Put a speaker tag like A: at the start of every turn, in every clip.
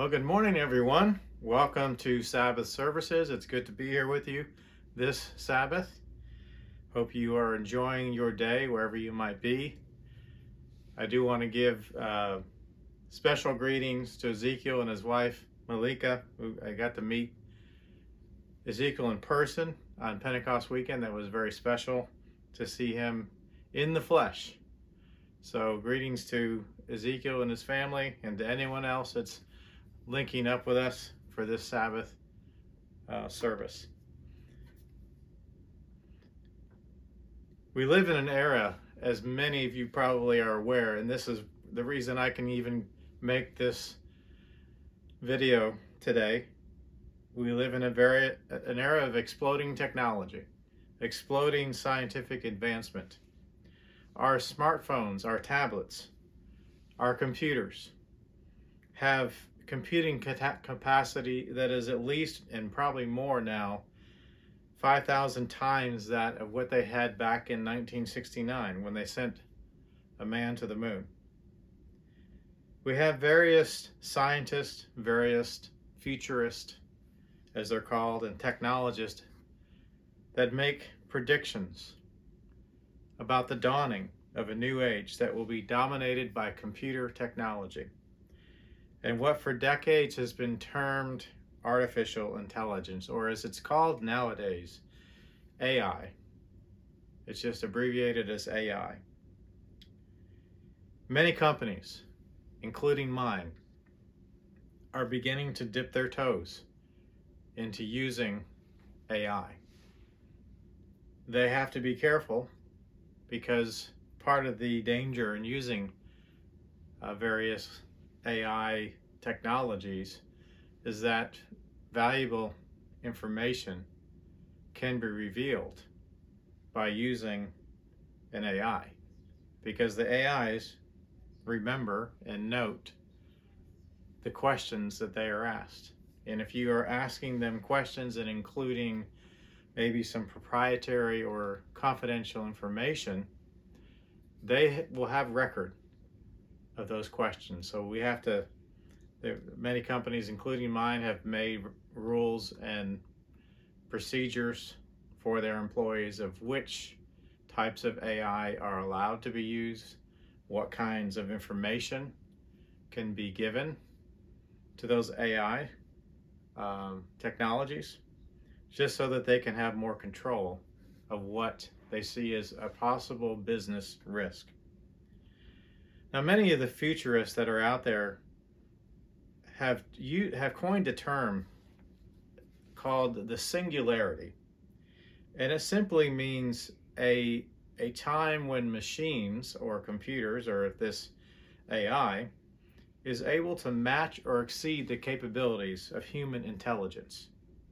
A: Well, good morning, everyone. Welcome to Sabbath services. It's good to be here with you this Sabbath. Hope you are enjoying your day wherever you might be. I do want to give special greetings to Ezekiel and his wife, Malika. I got to meet Ezekiel in person on Pentecost weekend. That was very special to see him in the flesh. So greetings to Ezekiel and his family, and to anyone else that's linking up with us for this Sabbath service. We live in an era, as many of you probably are aware, and this is the reason I can even make this video today. We live in an era of exploding technology, exploding scientific advancement. Our smartphones, our tablets, our computers have computing capacity that is at least, and probably more now, 5,000 times that of what they had back in 1969 when they sent a man to the moon. We have various scientists, various futurists, as they're called, and technologists that make predictions about the dawning of a new age that will be dominated by computer technology, and what for decades has been termed artificial intelligence, or as it's called nowadays, AI. It's just abbreviated as AI. Many companies, including mine, are beginning to dip their toes into using AI. They have to be careful, because part of the danger in using various AI technologies is that valuable information can be revealed by using an AI, because the AIs remember and note the questions that they are asked. And if you are asking them questions and including maybe some proprietary or confidential information, they will have record of those questions. So we have to, many companies, including mine, have made rules and procedures for their employees of which types of AI are allowed to be used, what kinds of information can be given to those AI technologies, just so that they can have more control of what they see as a possible business risk. Now, many of the futurists that are out there have coined a term called the singularity. And it simply means a time when machines or computers, or this AI, is able to match or exceed the capabilities of human intelligence,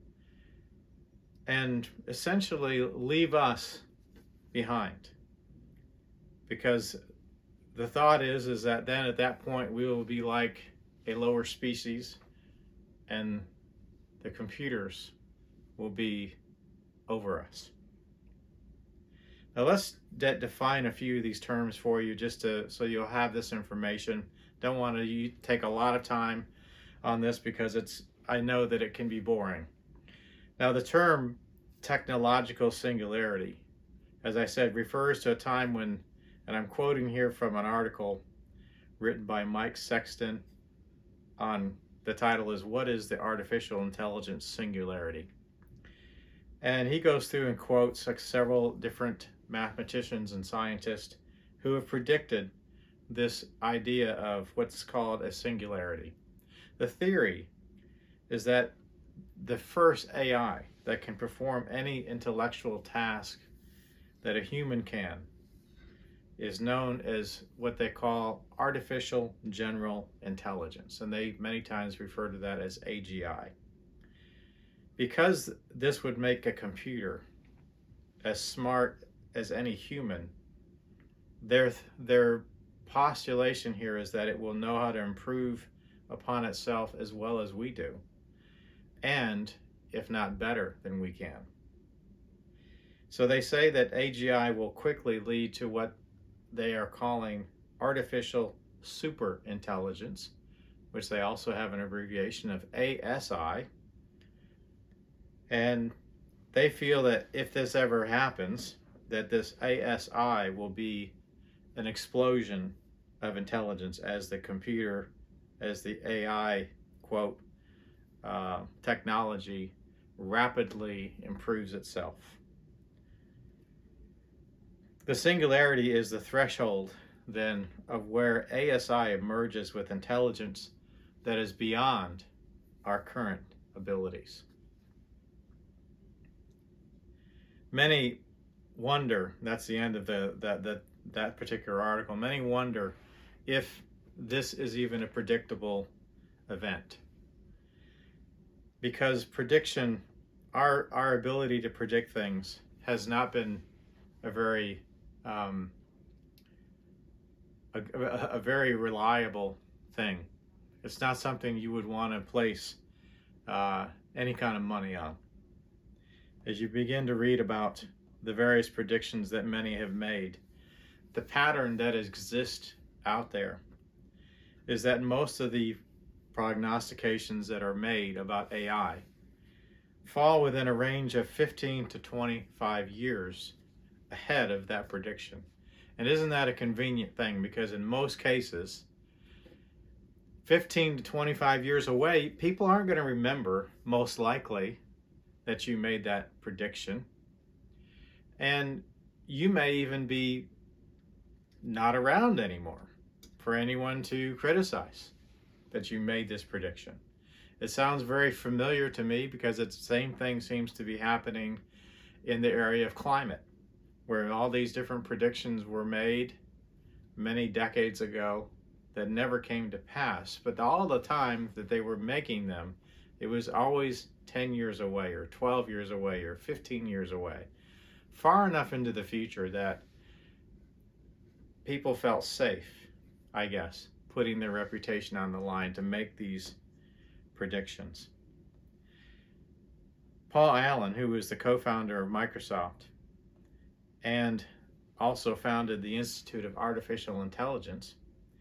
A: and essentially leave us behind. Because the thought is that then at that point we will be like a lower species, and the computers will be over us. Now let's define a few of these terms for you, just so you'll have this information. Don't want to take a lot of time on this, because I know that it can be boring. Now, the term technological singularity, as I said, refers to a time when, and I'm quoting here from an article written by Mike Sexton the title is "What is the Artificial Intelligence Singularity?" And he goes through and quotes several different mathematicians and scientists who have predicted this idea of what's called a singularity. The theory is that the first AI that can perform any intellectual task that a human can is known as what they call artificial general intelligence, and they many times refer to that as AGI. Because this would make a computer as smart as any human, their postulation here is that it will know how to improve upon itself as well as we do, and if not better than we can. So they say that AGI will quickly lead to what they are calling artificial superintelligence, which they also have an abbreviation of ASI. And they feel that if this ever happens, that this ASI will be an explosion of intelligence as the computer, as the AI, quote, technology rapidly improves itself. The singularity is the threshold, then, of where ASI emerges with intelligence that is beyond our current abilities. Many wonder, that's the end of that particular article, many wonder if this is even a predictable event. Because prediction, our ability to predict things has not been a very a very reliable thing. It's not something you would want to place any kind of money on. As you begin to read about the various predictions that many have made, the pattern that exists out there is that most of the prognostications that are made about AI fall within a range of 15 to 25 years ahead of that prediction. And isn't that a convenient thing? Because in most cases, 15 to 25 years away, people aren't going to remember, most likely, that you made that prediction. And you may even be not around anymore for anyone to criticize that you made this prediction. It sounds very familiar to me because it's the same thing seems to be happening in the area of climate, where all these different predictions were made many decades ago that never came to pass. But all the time that they were making them, it was always 10 years away or 12 years away or 15 years away, far enough into the future that people felt safe, I guess, putting their reputation on the line to make these predictions. Paul Allen, who was the co-founder of Microsoft and also founded the Institute of Artificial Intelligence,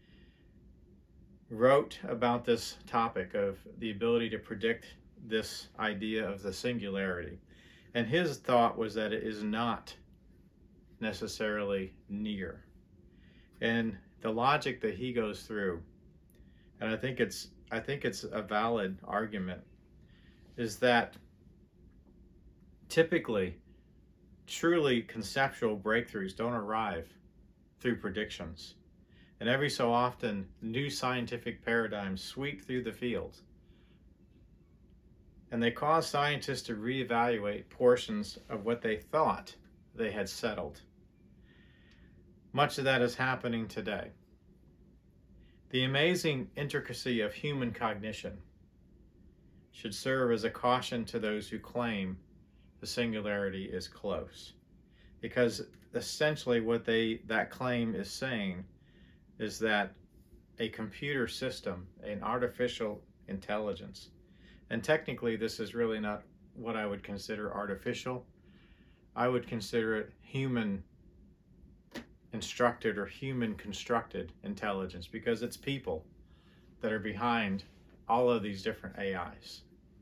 A: wrote about this topic of the ability to predict this idea of the singularity. And his thought was that it is not necessarily near. And the logic that he goes through, and I think it's a valid argument, is that typically truly conceptual breakthroughs don't arrive through predictions. And every so often, new scientific paradigms sweep through the field. And they cause scientists to reevaluate portions of what they thought they had settled. Much of that is happening today. The amazing intricacy of human cognition should serve as a caution to those who claim the singularity is close. Because essentially what that claim is saying is that a computer system, an artificial intelligence, and technically this is really not what I would consider artificial. I would consider it human instructed or human constructed intelligence, because it's people that are behind all of these different AIs.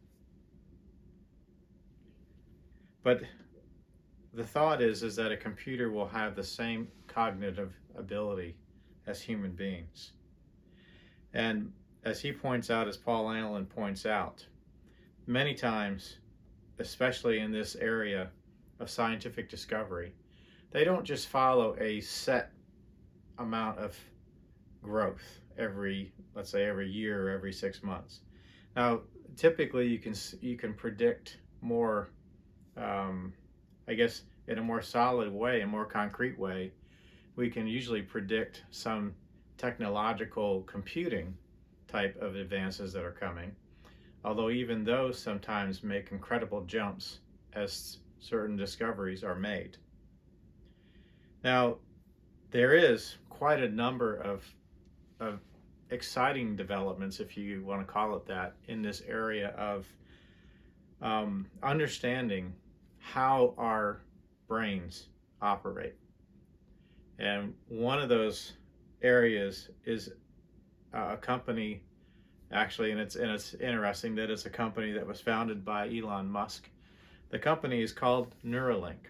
A: But the thought is that a computer will have the same cognitive ability as human beings. And as he points out, as Paul Allen points out, many times, especially in this area of scientific discovery, they don't just follow a set amount of growth let's say every year or every 6 months. Now, typically you can predict more, I guess, in a more solid way, a more concrete way. We can usually predict some technological computing type of advances that are coming, although even those sometimes make incredible jumps as certain discoveries are made. Now, there is quite a number of exciting developments, if you want to call it that, in this area of understanding how our brains operate. And one of those areas is a company actually, and it's interesting that it's a company that was founded by Elon Musk. The company is called Neuralink,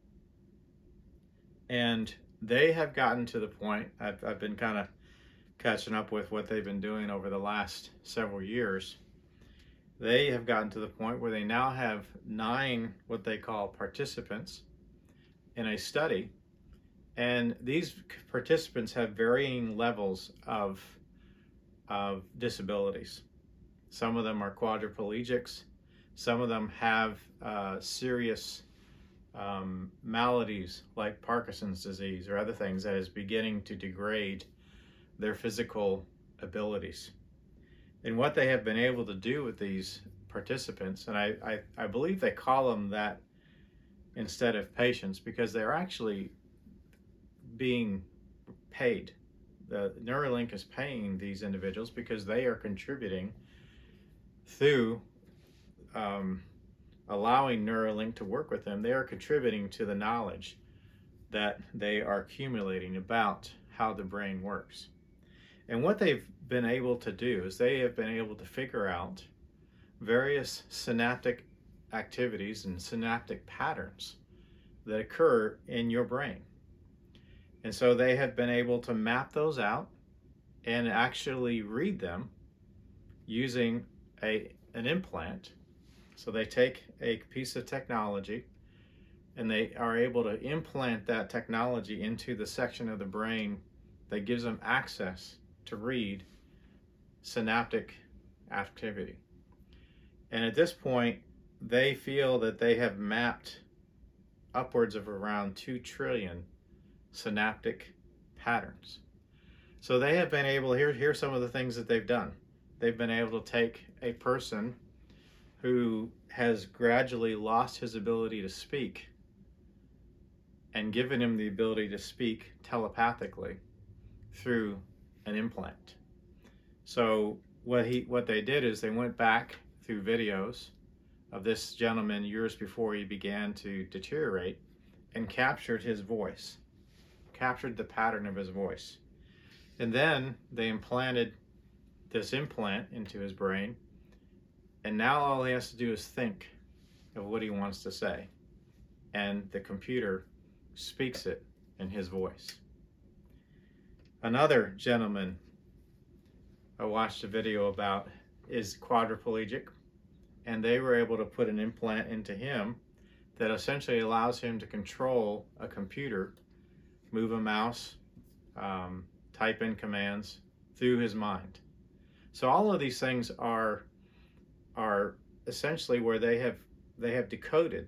A: and they have gotten to the point. I've been kind of catching up with what they've been doing over the last several years. They have gotten to the point where they now have 9 what they call participants in a study, and these participants have varying levels of disabilities. Some of them are quadriplegics. Some of them have serious maladies like Parkinson's disease or other things that is beginning to degrade their physical abilities. And what they have been able to do with these participants, and I believe they call them that instead of patients, because they're actually being paid. The Neuralink is paying these individuals because they are contributing through allowing Neuralink to work with them. They are contributing to the knowledge that they are accumulating about how the brain works. And what they've been able to do is they have been able to figure out various synaptic activities and synaptic patterns that occur in your brain. And so they have been able to map those out and actually read them using an implant. So they take a piece of technology and they are able to implant that technology into the section of the brain that gives them access to read synaptic activity. And at this point, they feel that they have mapped upwards of around 2 trillion synaptic patterns. So they have been able, here's some of the things that they've done. They've been able to take a person who has gradually lost his ability to speak and given him the ability to speak telepathically through an implant. So what they did is they went back through videos of this gentleman years before he began to deteriorate and captured his voice, captured the pattern of his voice. And then they implanted this implant into his brain, and now all he has to do is think of what he wants to say, and the computer speaks it in his voice. Another gentleman I watched a video about is quadriplegic, and they were able to put an implant into him that essentially allows him to control a computer, move a mouse, type in commands through his mind. So all of these things are essentially where they have decoded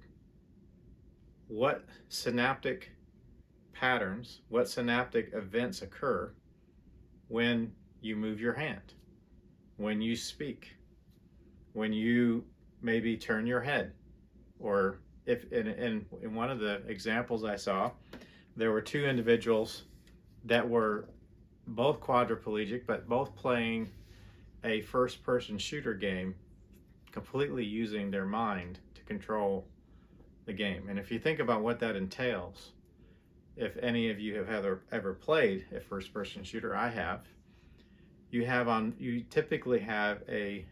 A: what synaptic patterns, what synaptic events occur when you move your hand, when you speak, when you maybe turn your head, or if in one of the examples I saw, there were 2 individuals that were both quadriplegic, but both playing a first-person shooter game, completely using their mind to control the game. And if you think about what that entails, if any of you have ever played a first-person shooter, I have. You typically have a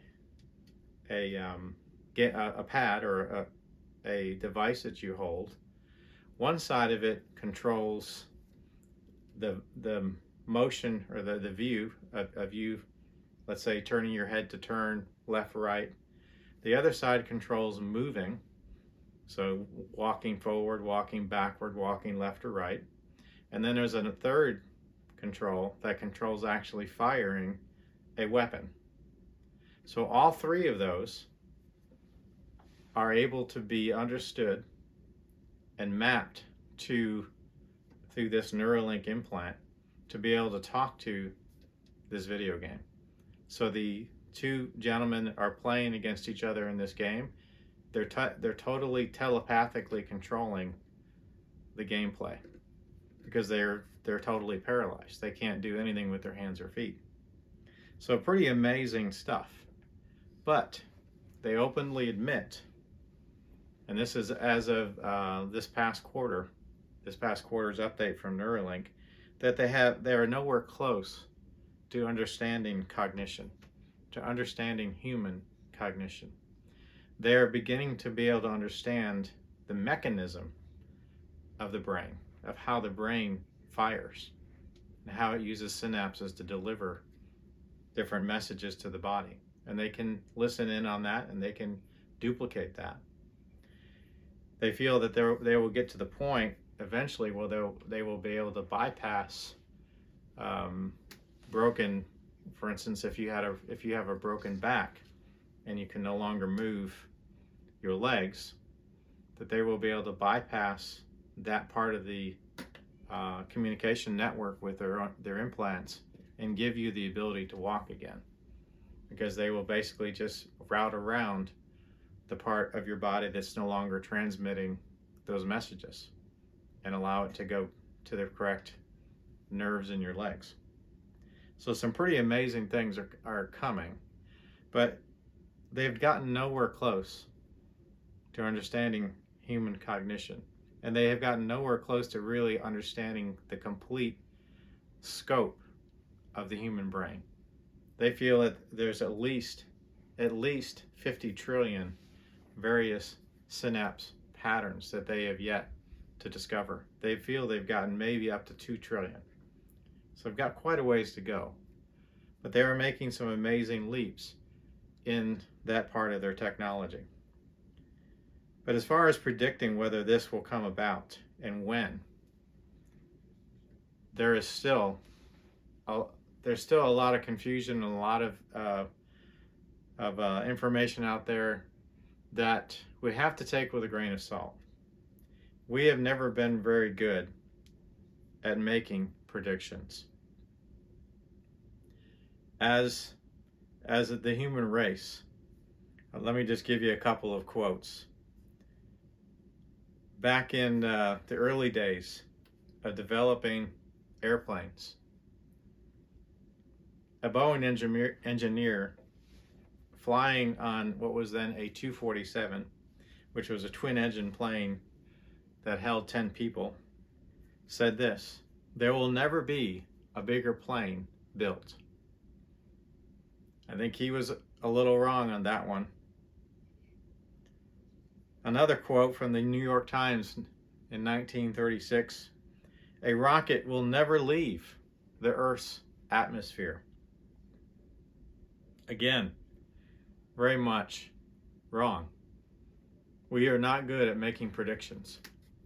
A: pad or a device that you hold. One side of it controls the motion or the view of you, let's say turning your head to turn left or right. The other side controls moving, so walking forward, walking backward, walking left or right. And then there's a third control that controls actually firing a weapon. So all 3 of those are able to be understood and mapped through this Neuralink implant to be able to talk to this video game. So the 2 gentlemen are playing against each other in this game. They're totally telepathically controlling the gameplay because they're totally paralyzed. They can't do anything with their hands or feet. So pretty amazing stuff. But they openly admit, and this is as of this past quarter's update from Neuralink, that they are nowhere close to understanding cognition. to understanding human cognition. They are beginning to be able to understand the mechanism of the brain, of how the brain fires, and how it uses synapses to deliver different messages to the body. And they can listen in on that, and they can duplicate that. They feel that they will get to the point eventually where they will be able to bypass broken, for instance, if you have a broken back and you can no longer move your legs, that they will be able to bypass that part of the communication network with their implants and give you the ability to walk again, because they will basically just route around the part of your body that's no longer transmitting those messages and allow it to go to the correct nerves in your legs. So some pretty amazing things are coming, but they've gotten nowhere close to understanding human cognition, and they have gotten nowhere close to really understanding the complete scope of the human brain. They feel that there's at least 50 trillion various synapse patterns that they have yet to discover. They feel they've gotten maybe up to 2 trillion. So they've got quite a ways to go. But they are making some amazing leaps in that part of their technology. But as far as predicting whether this will come about and when, there's still a lot of confusion and a lot of information out there that we have to take with a grain of salt. We have never been very good at making predictions. As the human race, let me just give you a couple of quotes. Back in the early days of developing airplanes, a Boeing engineer flying on what was then a 247, which was a twin-engine plane that held 10 people, said this: "There will never be a bigger plane built." I think he was a little wrong on that one. Another quote from the New York Times in 1936: "A rocket will never leave the Earth's atmosphere." Again, very much wrong. We are not good at making predictions.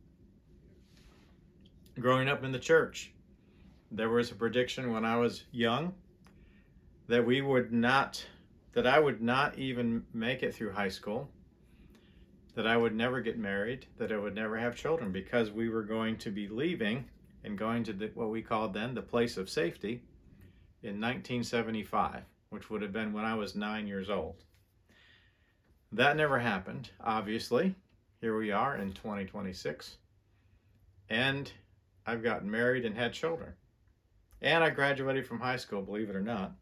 A: Growing up in the church, there was a prediction when I was young that I would not even make it through high school, that I would never get married, that I would never have children, because we were going to be leaving and going to what we called then the place of safety in 1975, which would have been when I was 9 years old. That never happened, obviously. Here we are in 2026, and I've gotten married and had children. And I graduated from high school, believe it or not.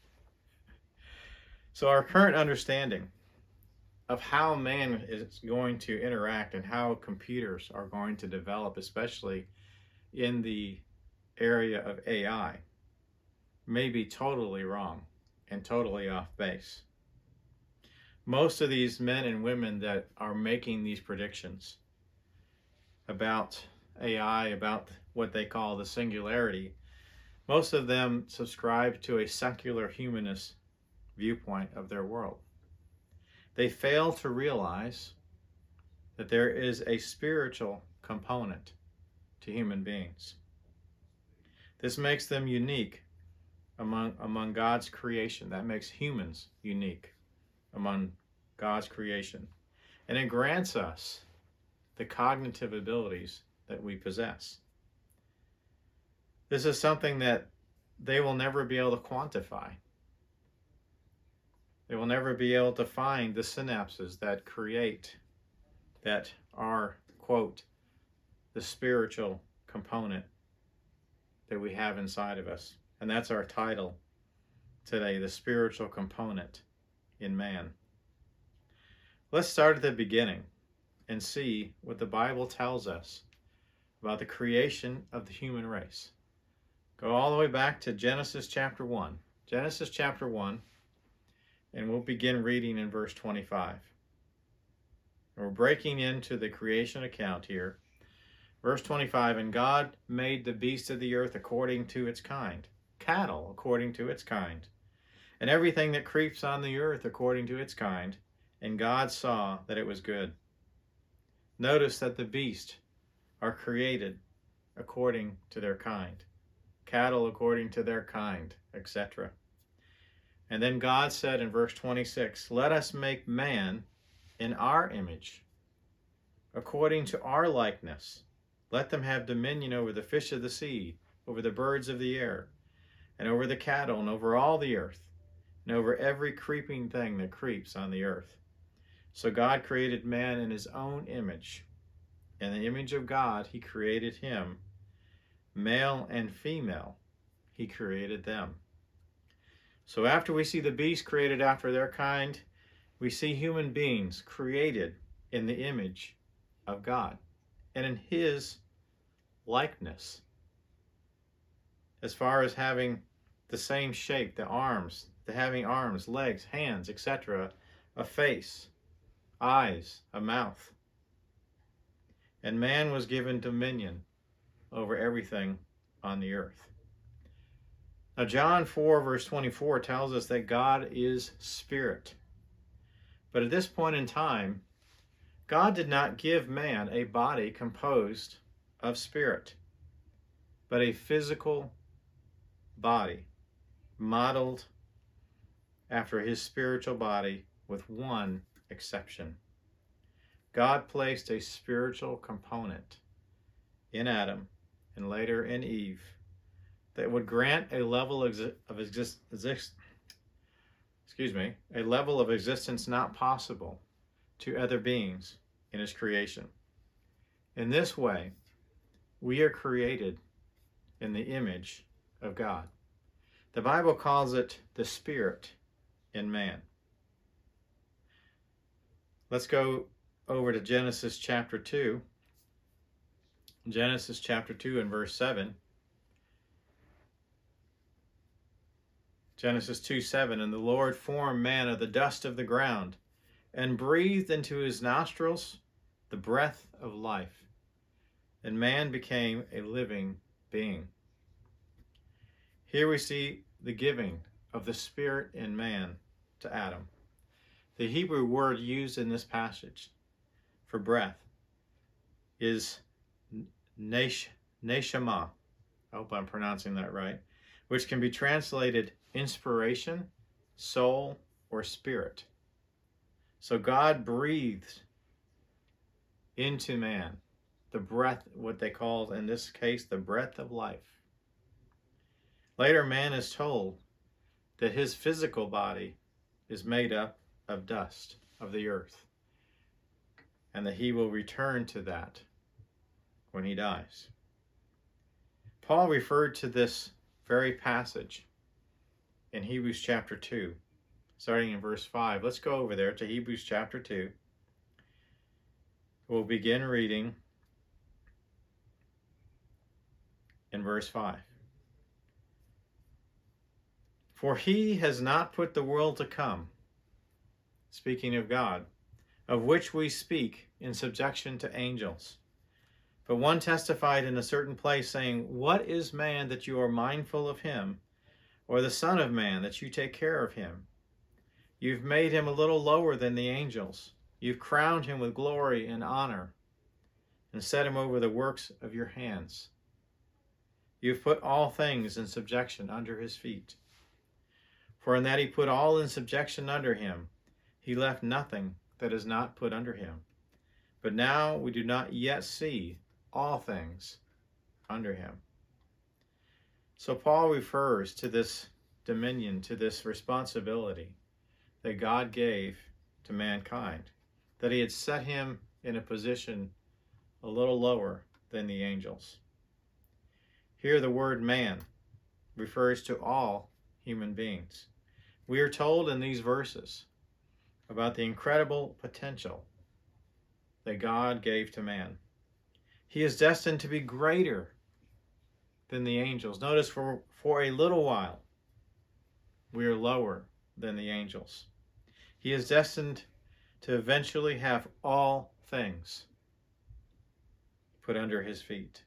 A: So our current understanding of how man is going to interact and how computers are going to develop, especially in the area of AI, may be totally wrong and totally off base. Most of these men and women that are making these predictions about AI, about what they call the singularity, most of them subscribe to a secular humanist viewpoint of their world. They fail to realize that there is a spiritual component to human beings. This makes them unique among God's creation. That makes humans unique among God's creation. And it grants us the cognitive abilities that we possess. This is something that they will never be able to quantify. They will never be able to find the synapses that are, quote, the spiritual component that we have inside of us. And that's our title today, the spiritual component in man. Let's start at the beginning and see what the Bible tells us about the creation of the human race. Go all the way back to Genesis chapter 1. Genesis chapter 1, and we'll begin reading in verse 25. We're breaking into the creation account here. Verse 25, and God made the beasts of the earth according to its kind, cattle according to its kind, and everything that creeps on the earth according to its kind. And God saw that it was good. Notice that the beasts are created according to their kind, cattle according to their kind, etc. And then God said in verse 26, let us make man in our image, according to our likeness. Let them have dominion over the fish of the sea, over the birds of the air, and over the cattle, and over all the earth, and over every creeping thing that creeps on the earth. So God created man in his own image. In the image of God, he created him. Male and female, he created them. So after we see the beasts created after their kind, we see human beings created in the image of God and in his likeness. As far as having the same shape, the having arms, legs, hands, etc., a face, eyes, a mouth. And man was given dominion over everything on the earth. Now John 4 verse 24 tells us that God is spirit. But at this point in time, God did not give man a body composed of spirit, but a physical body modeled after his spiritual body, with one exception. God placed a spiritual component in Adam and later in Eve that would grant a level of existence not possible to other beings in his creation. In this way, we are created in the image of God. The Bible calls it the Spirit in man. Let's go over to Genesis chapter 2. Genesis chapter 2 and verse 7. Genesis 2:7, and the Lord formed man of the dust of the ground, and breathed into his nostrils the breath of life, and man became a living being. Here we see the giving of the Spirit in man to Adam. The Hebrew word used in this passage for breath is neshama. I hope I'm pronouncing that right, which can be translated inspiration, soul, or spirit. So God breathed into man the breath, what they call in this case the breath of life. Later, man is told that his physical body is made up of dust of the earth, and that he will return to that when he dies. Paul referred to this very passage in Hebrews chapter 2, starting in verse 5. Let's go over there to Hebrews chapter 2. We'll begin reading in verse 5. For he has not put the world to come, speaking of God, of which we speak, in subjection to angels. But one testified in a certain place, saying, what is man that you are mindful of him, or the Son of Man that you take care of him? You've made him a little lower than the angels. You've crowned him with glory and honor, and set him over the works of your hands. You've put all things in subjection under his feet. For in that he put all in subjection under him, he left nothing that is not put under him. But now we do not yet see all things under him. So Paul refers to this dominion, to this responsibility that God gave to mankind, that he had set him in a position a little lower than the angels. Here the word man refers to all human beings. We are told in these verses about the incredible potential that God gave to man. He is destined to be greater than the angels. Notice for a little while, we are lower than the angels. He is destined to eventually have all things put under his feet.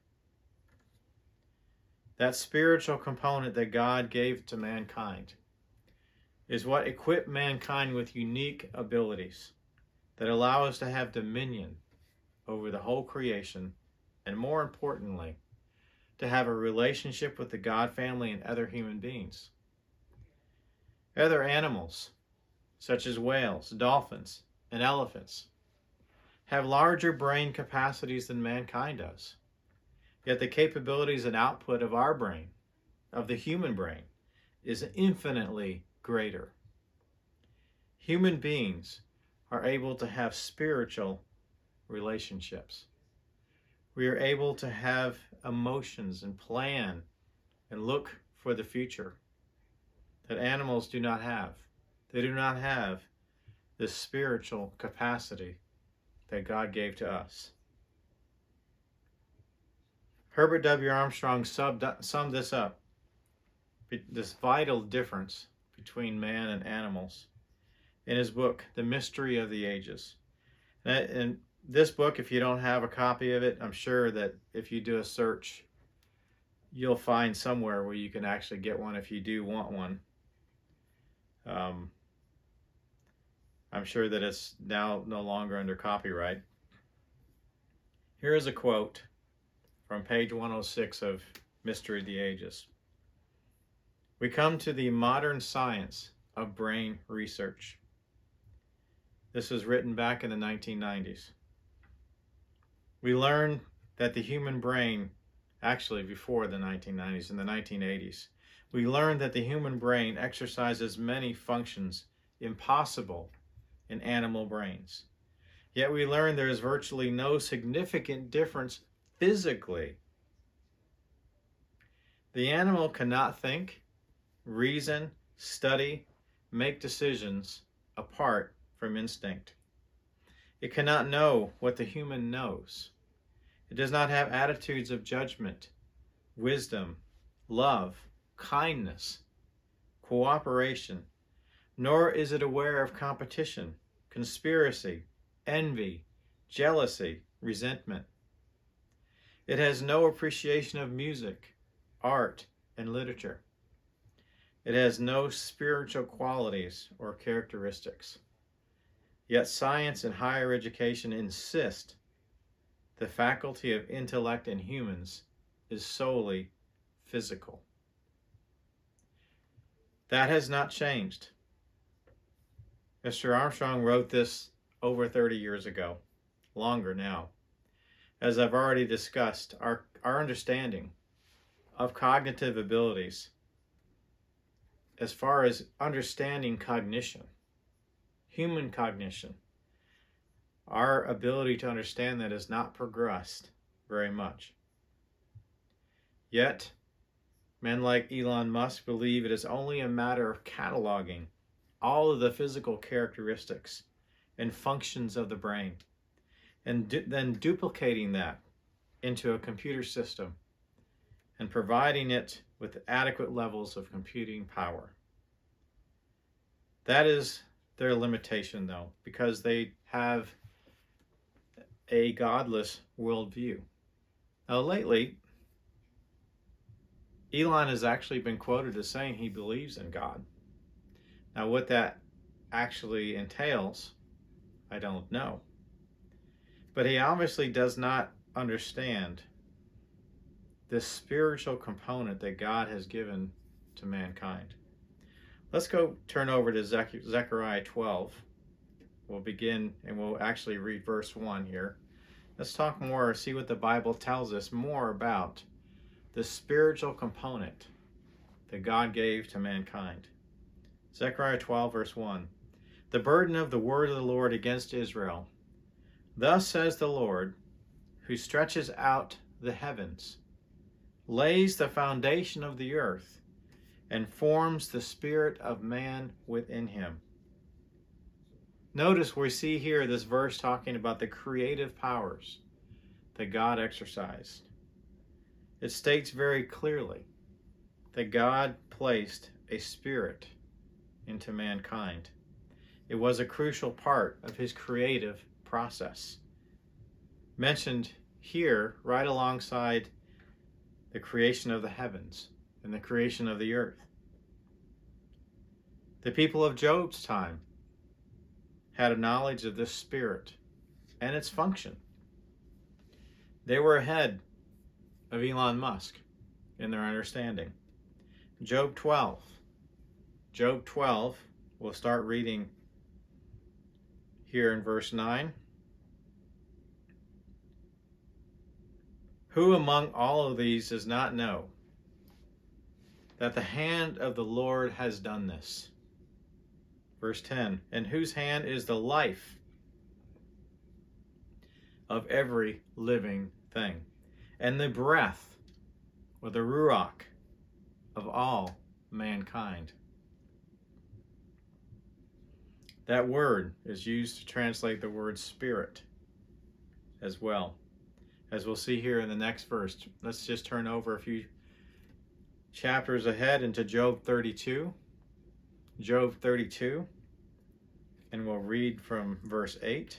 A: That spiritual component that God gave to mankind is what equipped mankind with unique abilities that allow us to have dominion over the whole creation, and more importantly, to have a relationship with the God family and other human beings. Other animals, such as whales, dolphins, and elephants, have larger brain capacities than mankind does. Yet the capabilities and output of our brain, of the human brain, is infinitely greater. Human beings are able to have spiritual relationships. We are able to have emotions and plan and look for the future that animals do not have. They do not have this spiritual capacity that God gave to us. Herbert W. Armstrong summed this up, this vital difference between man and animals, in his book, The Mystery of the Ages. And this book, if you don't have a copy of it, I'm sure that if you do a search, you'll find somewhere where you can actually get one if you do want one. I'm sure that it's now no longer under copyright. Here is a quote from page 106 of Mystery of the Ages. We come to the modern science of brain research. This was written back in the 1990s. We learned that the human brain, actually before the 1990s, in the 1980s, we learned that the human brain exercises many functions impossible in animal brains. Yet we learned there is virtually no significant difference physically. The animal cannot think, reason, study, make decisions apart from instinct. It cannot know what the human knows. It does not have attitudes of judgment, wisdom, love, kindness, cooperation, nor is it aware of competition, conspiracy, envy, jealousy, resentment. It has no appreciation of music, art, and literature. It has no spiritual qualities or characteristics. Yet science and higher education insist the faculty of intellect in humans is solely physical. That has not changed. Mr. Armstrong wrote this over 30 years ago, longer now. As I've already discussed, our understanding of cognitive abilities, as far as understanding cognition, human cognition, our ability to understand that has not progressed very much. Yet, men like Elon Musk believe it is only a matter of cataloging all of the physical characteristics and functions of the brain, and then duplicating that into a computer system and providing it with adequate levels of computing power. That is their limitation, though, because they have a godless worldview. Now, lately, Elon has actually been quoted as saying he believes in God. Now, what that actually entails, I don't know. But he obviously does not understand this spiritual component that God has given to mankind. Let's go turn over to Zechariah 12. We'll begin and we'll actually read verse 1 here. Let's talk more, see what the Bible tells us more about the spiritual component that God gave to mankind. Zechariah 12, verse 1. The burden of the word of the Lord against Israel. Thus says the Lord, who stretches out the heavens, lays the foundation of the earth, and forms the spirit of man within him. Notice we see here this verse talking about the creative powers that God exercised. It states very clearly that God placed a spirit into mankind. It was a crucial part of his creative process. Mentioned here right alongside the creation of the heavens and the creation of the earth. The people of Job's time had a knowledge of this spirit and its function. They were ahead of Elon Musk in their understanding. Job 12. Job 12, we'll start reading here in verse 9. Who among all of these does not know that the hand of the Lord has done this? Verse 10, and whose hand is the life of every living thing, and the breath, or the ruach, of all mankind. That word is used to translate the word spirit as well. As we'll see here in the next verse, let's just turn over a few chapters ahead into Job 32. Job 32, and we'll read from verse 8.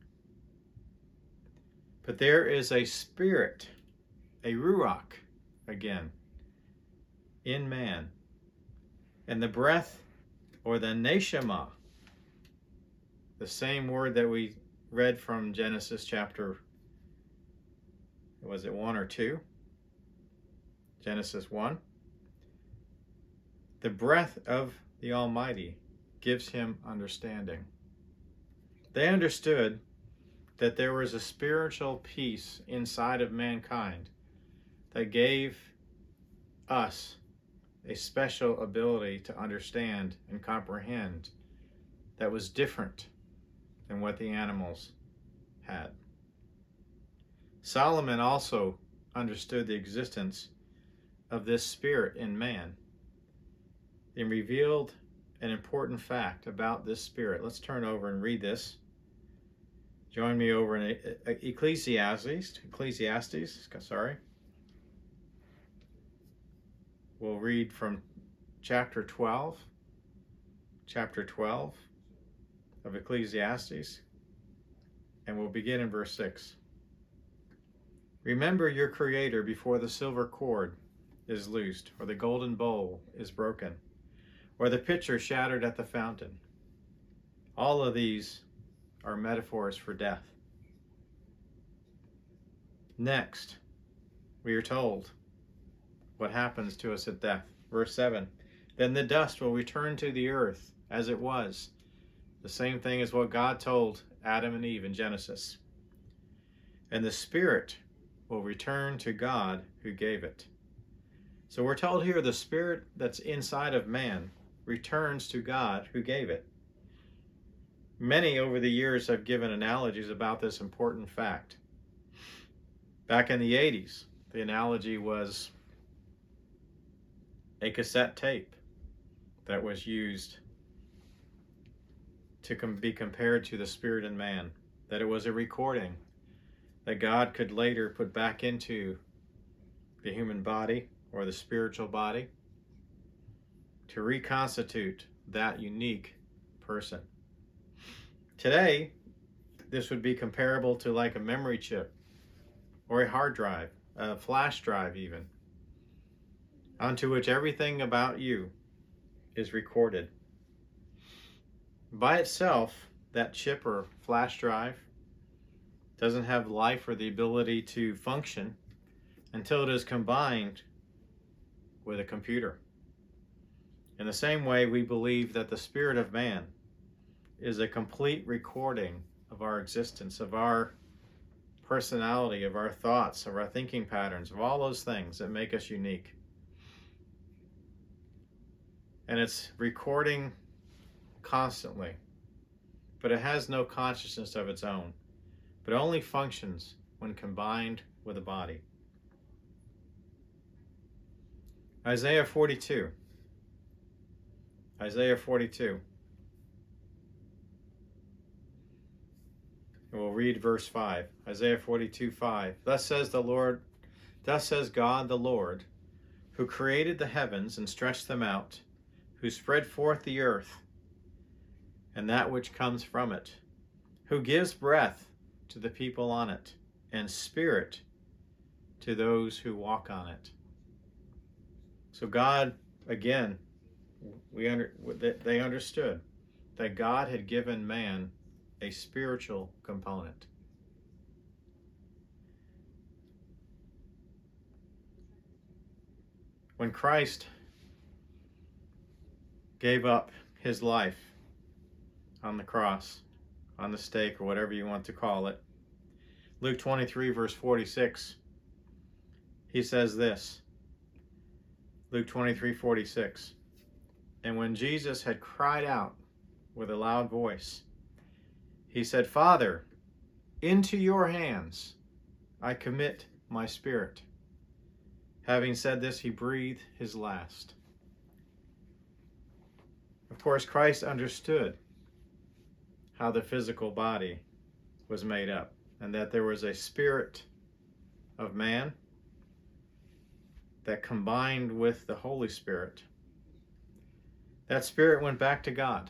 A: But there is a spirit, a ruach, again, in man, and the breath, or the neshama, the same word that we read from Genesis chapter, was it 1 or 2? Genesis 1. The breath of the Almighty gives him understanding. They understood that there was a spiritual peace inside of mankind that gave us a special ability to understand and comprehend that was different than what the animals had. Solomon also understood the existence of this spirit in man and revealed an important fact about this spirit. Let's turn over and read this. Join me over in Ecclesiastes. We'll read from chapter 12 of Ecclesiastes, and we'll begin in verse 6. Remember your Creator before the silver cord is loosed, or the golden bowl is broken, or the pitcher shattered at the fountain. All of these are metaphors for death. Next, we are told what happens to us at death. Verse 7, then the dust will return to the earth as it was. The same thing as what God told Adam and Eve in Genesis. And the spirit will return to God who gave it. So we're told here the spirit that's inside of man returns to God who gave it. Many over the years have given analogies about this important fact. Back in the 80s, the analogy was a cassette tape that was used to be compared to the spirit in man, that it was a recording that God could later put back into the human body or the spiritual body to reconstitute that unique person. Today, this would be comparable to like a memory chip or a hard drive, a flash drive even, onto which everything about you is recorded. By itself, that chip or flash drive doesn't have life or the ability to function until it is combined with a computer. In the same way, we believe that the spirit of man is a complete recording of our existence, of our personality, of our thoughts, of our thinking patterns, of all those things that make us unique. And it's recording constantly, but it has no consciousness of its own, but only functions when combined with a body. Isaiah 42. Isaiah 42. And we'll read verse 5. Isaiah 42:5. Thus says God the Lord, who created the heavens and stretched them out, who spread forth the earth and that which comes from it, who gives breath to the people on it, and spirit to those who walk on it. So God, again, they understood that God had given man a spiritual component. When Christ gave up his life on the cross, on the stake, or whatever you want to call it, Luke 23, verse 46, he says this, Luke 23, 46, and when Jesus had cried out with a loud voice, he said, Father, into your hands I commit my spirit. Having said this, he breathed his last. Of course, Christ understood how the physical body was made up, and that there was a spirit of man that combined with the Holy Spirit. That spirit went back to God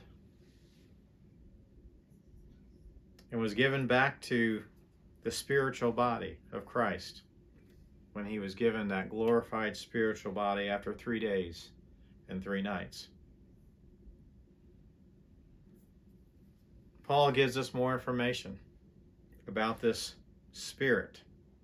A: and was given back to the spiritual body of Christ when he was given that glorified spiritual body after 3 days and 3 nights. Paul gives us more information about this spirit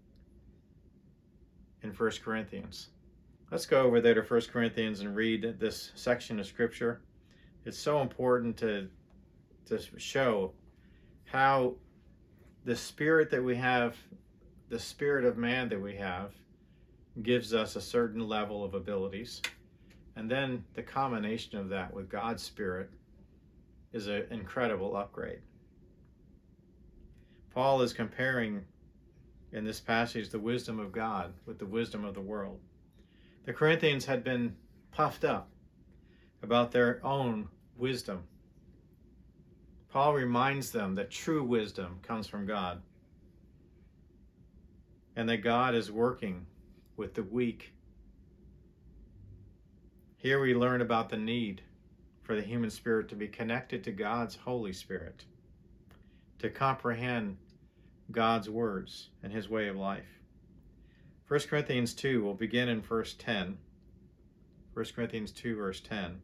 A: in 1 Corinthians. Let's go over there to 1 Corinthians and read this section of Scripture. It's so important to show how the spirit that we have, the spirit of man that we have, gives us a certain level of abilities. And then the combination of that with God's Spirit is an incredible upgrade. Paul is comparing in this passage the wisdom of God with the wisdom of the world. The Corinthians had been puffed up about their own wisdom. Paul reminds them that true wisdom comes from God, and that God is working with the weak. Here we learn about the need for the human spirit to be connected to God's Holy Spirit, to comprehend God's words and his way of life. 1 Corinthians 2 will begin in verse 10. 1 Corinthians 2, verse 10.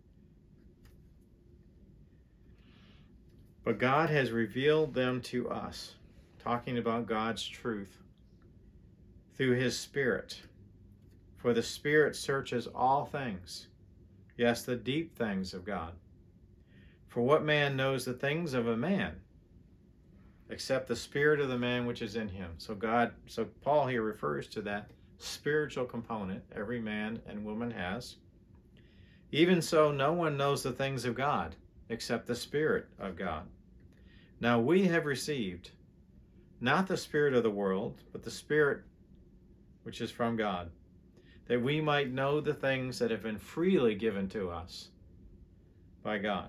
A: But God has revealed them to us, talking about God's truth, through his Spirit. For the Spirit searches all things, yes, the deep things of God. For what man knows the things of a man, except the spirit of the man which is in him? So Paul here refers to that spiritual component every man and woman has. Even so, no one knows the things of God, except the Spirit of God. Now we have received not the spirit of the world, but the Spirit which is from God, that we might know the things that have been freely given to us by God.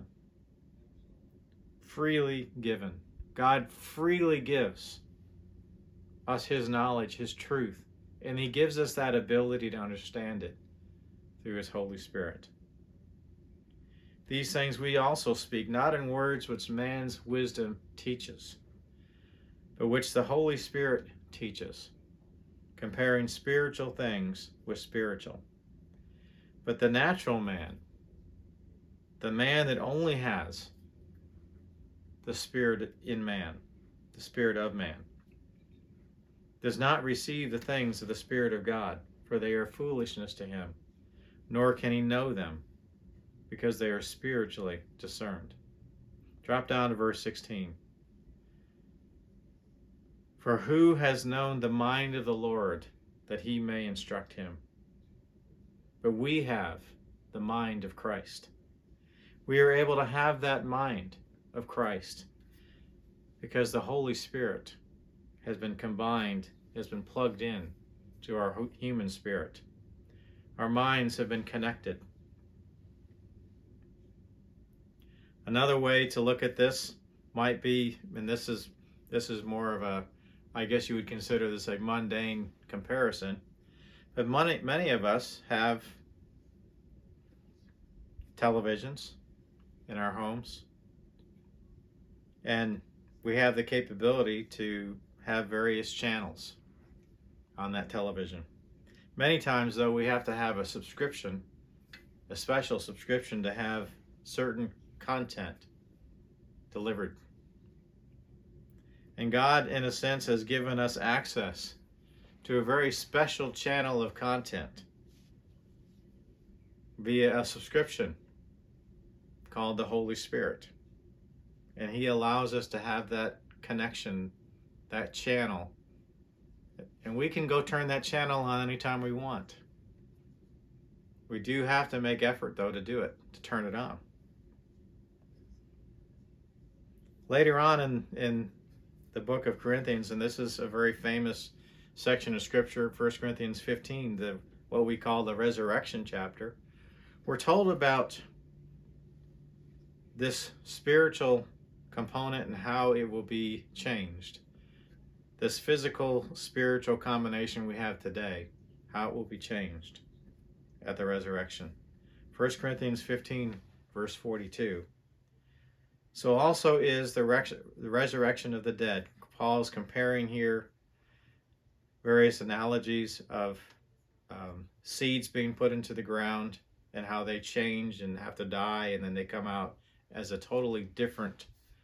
A: Freely given. God freely gives us his knowledge, his truth, and he gives us that ability to understand it through his Holy Spirit. These things we also speak, not in words which man's wisdom teaches, but which the Holy Spirit teaches, comparing spiritual things with spiritual. But the natural man, the man that only has the Spirit in man, the Spirit of man, does not receive the things of the Spirit of God, for they are foolishness to him, nor can he know them, because they are spiritually discerned. Drop down to verse 16. For who has known the mind of the Lord, that he may instruct him? But we have the mind of Christ. We are able to have that mind of Christ because the Holy Spirit has been combined, has been plugged in to our human spirit. Our minds have been connected. Another way to look at this might be, and this is more of a, I guess you would consider this a mundane comparison, but many of us have televisions in our homes, And we have the capability to have various channels on that television. Many times, though, we have to have a subscription, a special subscription, to have certain content delivered. And God, in a sense, has given us access to a very special channel of content via a subscription called the Holy Spirit. And He allows us to have that connection, that channel. And we can go turn that channel on anytime we want. We do have to make effort, though, to do it, to turn it on. Later on in the book of Corinthians, and this is a very famous section of Scripture, 1 Corinthians 15, what we call the resurrection chapter, we're told about this spiritual component and how it will be changed. This physical, spiritual combination we have today, how it will be changed at the resurrection. 1 Corinthians 15, verse 42. So also is the resurrection of the dead. Paul is comparing here various analogies of seeds being put into the ground and how they change and have to die, and then they come out as a totally different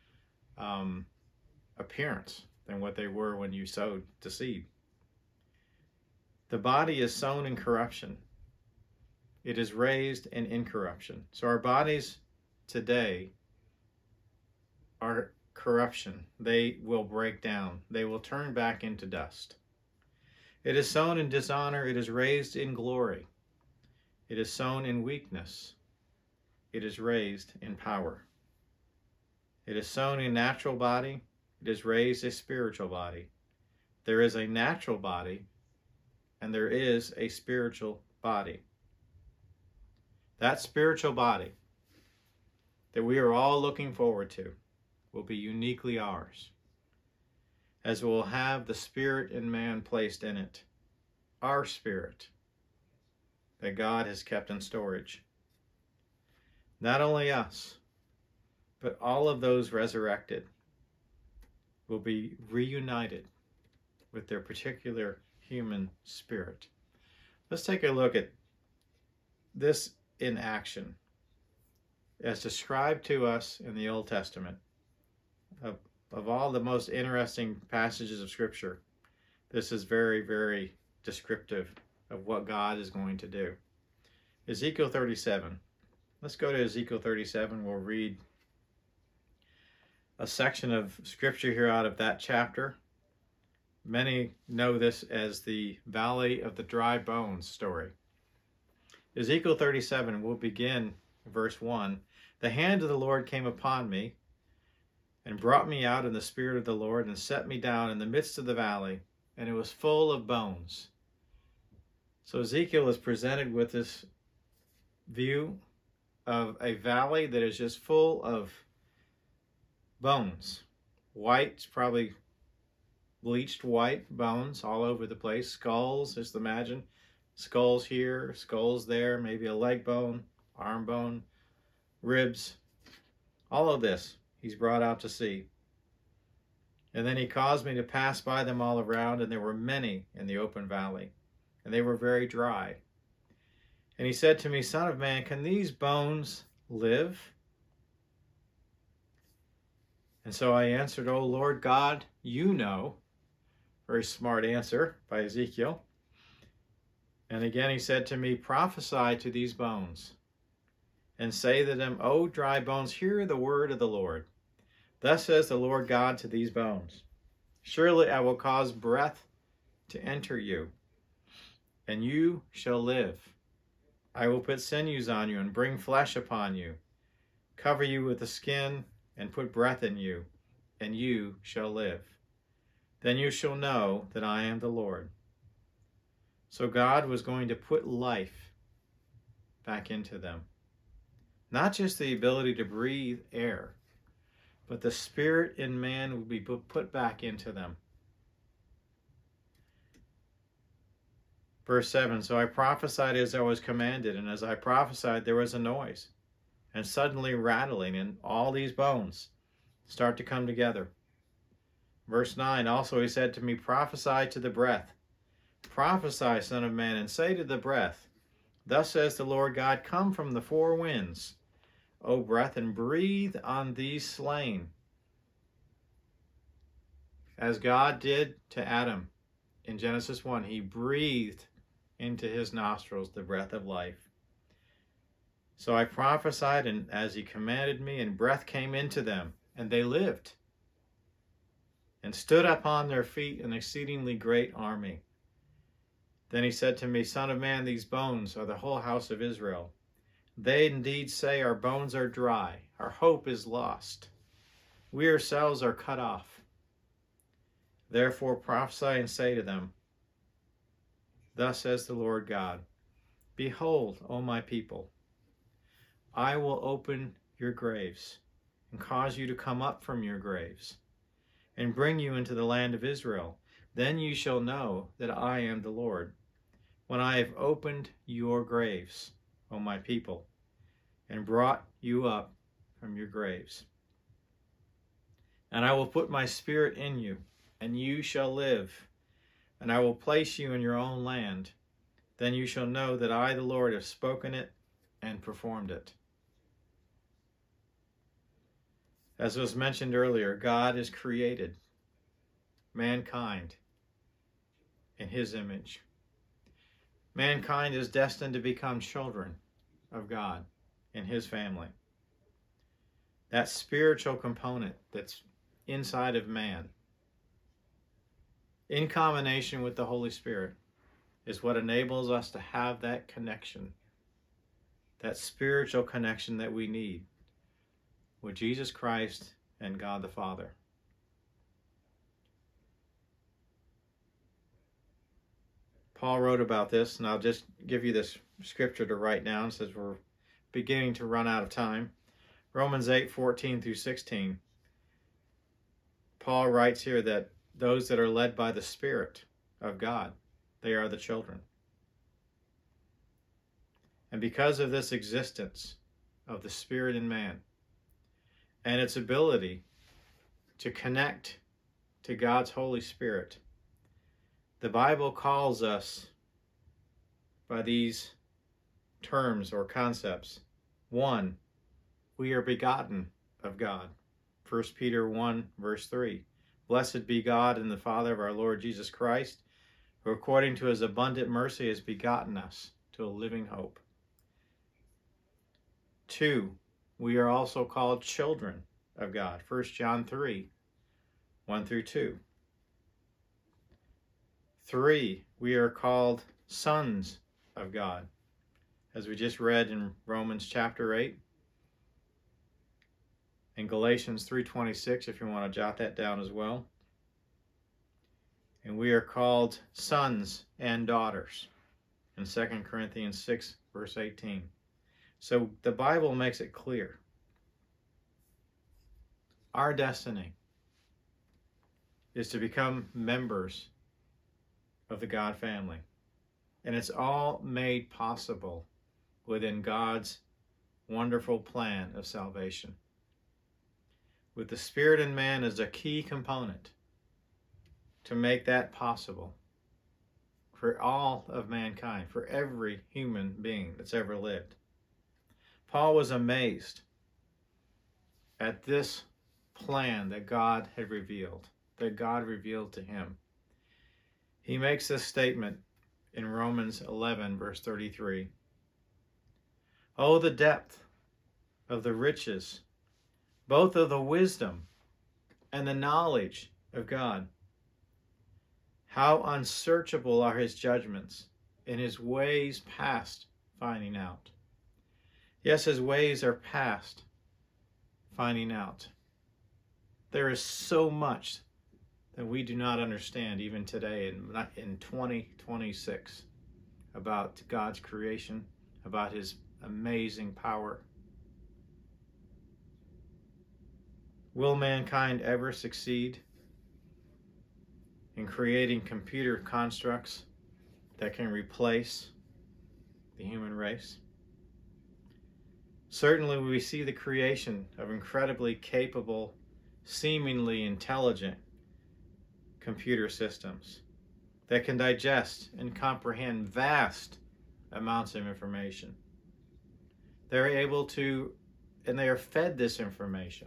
A: appearance than what they were when you sowed the seed. The body is sown in corruption. It is raised in incorruption. So our bodies today are corruption. They will break down. They will turn back into dust. It is sown in dishonor. It is raised in glory. It is sown in weakness. It is raised in power. It is sown a natural body. It is raised a spiritual body. There is a natural body, and there is a spiritual body. That spiritual body that we are all looking forward to will be uniquely ours, as we'll have the spirit in man placed in it, our spirit that God has kept in storage. Not only us, but all of those resurrected will be reunited with their particular human spirit. Let's take a look at this in action as described to us in the Old Testament. Of all the most interesting passages of Scripture, this is very, very descriptive of what God is going to do. Ezekiel 37. Let's go to Ezekiel 37. We'll read a section of Scripture here out of that chapter. Many know this as the Valley of the Dry Bones story. Ezekiel 37 will begin verse 1. The hand of the Lord came upon me and brought me out in the spirit of the Lord and set me down in the midst of the valley, and it was full of bones. So Ezekiel is presented with this view of a valley that is just full of bones. White, probably bleached white bones all over the place. Skulls, just imagine. Skulls here, skulls there, maybe a leg bone, arm bone, ribs. All of this he's brought out to see. And then he caused me to pass by them all around, and there were many in the open valley, and they were very dry. And he said to me, Son of man, can these bones live? And so I answered, O Lord God, you know. Very smart answer by Ezekiel. And again he said to me, prophesy to these bones, and say to them, O dry bones, hear the word of the Lord. Thus says the Lord God to these bones, surely I will cause breath to enter you, and you shall live. I will put sinews on you and bring flesh upon you, cover you with the skin and put breath in you, and you shall live. Then you shall know that I am the Lord. So God was going to put life back into them. Not just the ability to breathe air, but the spirit in man will be put back into them. Verse 7, so I prophesied as I was commanded, and as I prophesied there was a noise, and suddenly rattling in all these bones. start to come together. Verse 9, also he said to me, prophesy to the breath. Prophesy, Son of man, and say to the breath, thus says the Lord God, come from the four winds, O breath, and breathe on these slain. As God did to Adam in Genesis 1, he breathed into his nostrils the breath of life. So I prophesied, and as he commanded me, and breath came into them, and they lived, and stood upon their feet an exceedingly great army. Then he said to me, Son of man, these bones are the whole house of Israel. They indeed say, our bones are dry, our hope is lost. We ourselves are cut off. Therefore prophesy and say to them, thus says the Lord God, behold, O my people, I will open your graves and cause you to come up from your graves and bring you into the land of Israel. Then you shall know that I am the Lord, when I have opened your graves, O my people, and brought you up from your graves. And I will put my spirit in you, and you shall live, and I will place you in your own land. Then you shall know that I, the Lord, have spoken it and performed it. As was mentioned earlier, God has created mankind in his image. Mankind is destined to become children of God in his family. That spiritual component that's inside of man, in combination with the Holy Spirit, is what enables us to have that connection, that spiritual connection that we need with Jesus Christ and God the Father. Paul wrote about this, and I'll just give you this scripture to write down since we're beginning to run out of time. Romans 8:14 through 16. Paul writes here that those that are led by the Spirit of God, they are the children. And because of this existence of the Spirit in man and its ability to connect to God's Holy Spirit, the Bible calls us by these terms or concepts. 1, we are begotten of God. 1 Peter 1 verse 3. Blessed be God and the Father of our Lord Jesus Christ, who according to his abundant mercy has begotten us to a living hope. 2, we are also called children of God. 1 John 3, 1 through 2. 3, we are called sons of God, as we just read in Romans chapter 8. In Galatians 3:26, if you want to jot that down as well. And we are called sons and daughters in 2 Corinthians 6, verse 18. So the Bible makes it clear. Our destiny is to become members of the God family. And it's all made possible within God's wonderful plan of salvation, with the Spirit in man as a key component to make that possible for all of mankind, for every human being that's ever lived. Paul was amazed at this plan that God had revealed, that God revealed to him. He makes this statement in Romans 11, verse 33. Oh, the depth of the riches, both of the wisdom and the knowledge of God. How unsearchable are his judgments, and his ways past finding out. Yes, his ways are past finding out. There is so much that we do not understand even today in 2026 about God's creation, about his amazing power. Will mankind ever succeed in creating computer constructs that can replace the human race? Certainly we see the creation of incredibly capable seemingly intelligent computer systems that can digest and comprehend vast amounts of information. They're able to, and they are fed this information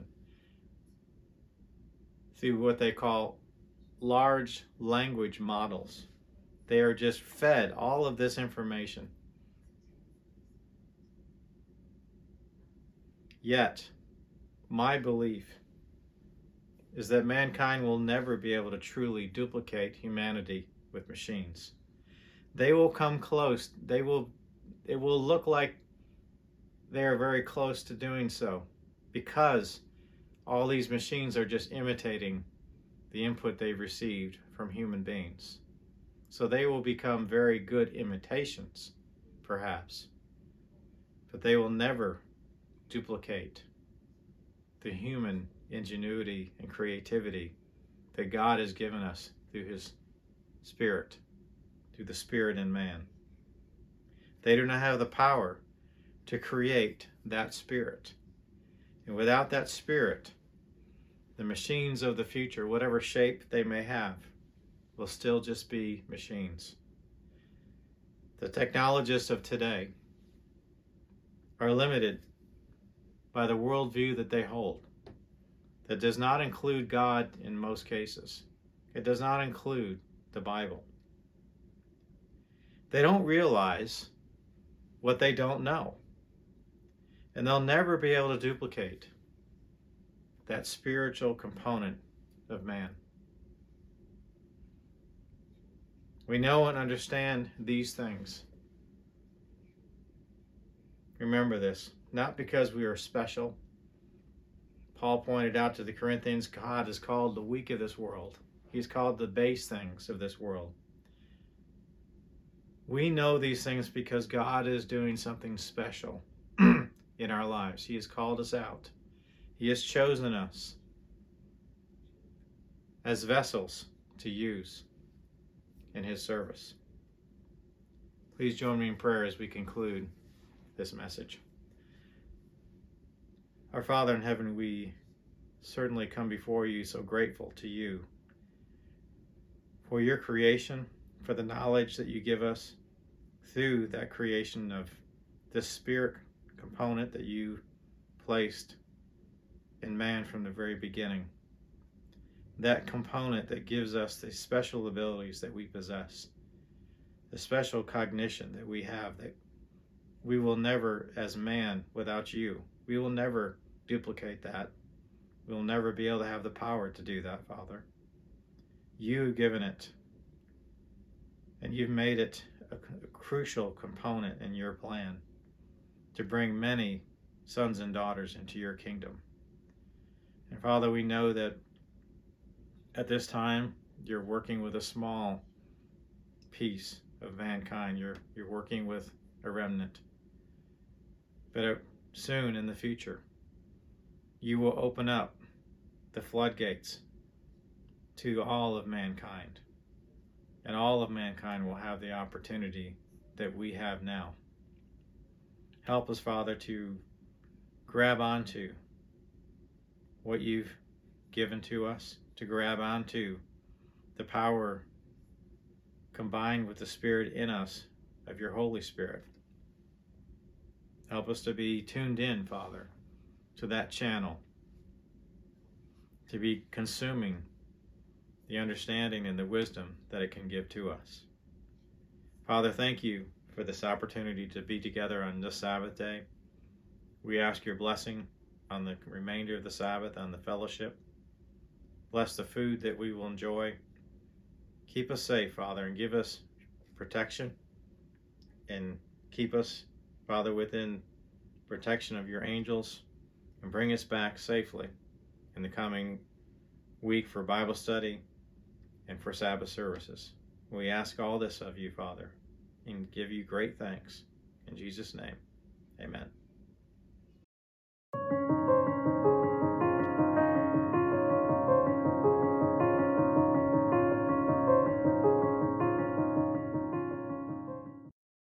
A: through what they call large language models. They are just fed all of this information. Yet, my belief is that mankind will never be able to truly duplicate humanity with machines. They will come close. It will look like they are very close to doing so, because all these machines are just imitating the input they've received from human beings. So they will become very good imitations, perhaps, but they will never duplicate the human ingenuity and creativity that God has given us through His Spirit, through the Spirit in man. They do not have the power to create that Spirit. And without that Spirit, the machines of the future, whatever shape they may have, will still just be machines. The technologists of today are limited by the worldview that they hold. That does not include God in most cases. It does not include the Bible. They don't realize what they don't know. And they'll never be able to duplicate that spiritual component of man. We know and understand these things. Remember this, not because we are special. Paul pointed out to the Corinthians, God is called the weak of this world. He's called the base things of this world. We know these things because God is doing something special in our lives. He has called us out. He has chosen us as vessels to use in His service. Please join me in prayer as we conclude this message. Our Father in heaven, we certainly come before you so grateful to you for your creation, for the knowledge that you give us through that creation of this spirit component that you placed in man from the very beginning. That component that gives us the special abilities that we possess, the special cognition that we have, that we will never, as man, without you, we will never duplicate that. We will never be able to have the power to do that, Father. You've given it, and you've made it a crucial component in your plan to bring many sons and daughters into your kingdom. And Father, we know that at this time, you're working with a small piece of mankind. You're working with a remnant. But soon in the future, you will open up the floodgates to all of mankind. And all of mankind will have the opportunity that we have now. Help us, Father, to grab onto what you've given to us, to grab onto the power combined with the Spirit in us of your Holy Spirit. Help us to be tuned in, Father, to that channel, to be consuming the understanding and the wisdom that it can give to us. Father, thank you for this opportunity to be together on this Sabbath day. We ask your blessing on the remainder of the Sabbath, on the fellowship. Bless the food that we will enjoy. Keep us safe, Father, and give us protection, and keep us, Father, within protection of your angels, and bring us back safely in the coming week for Bible study and for Sabbath services. We ask all this of you, Father, and give you great thanks. In Jesus' name, amen.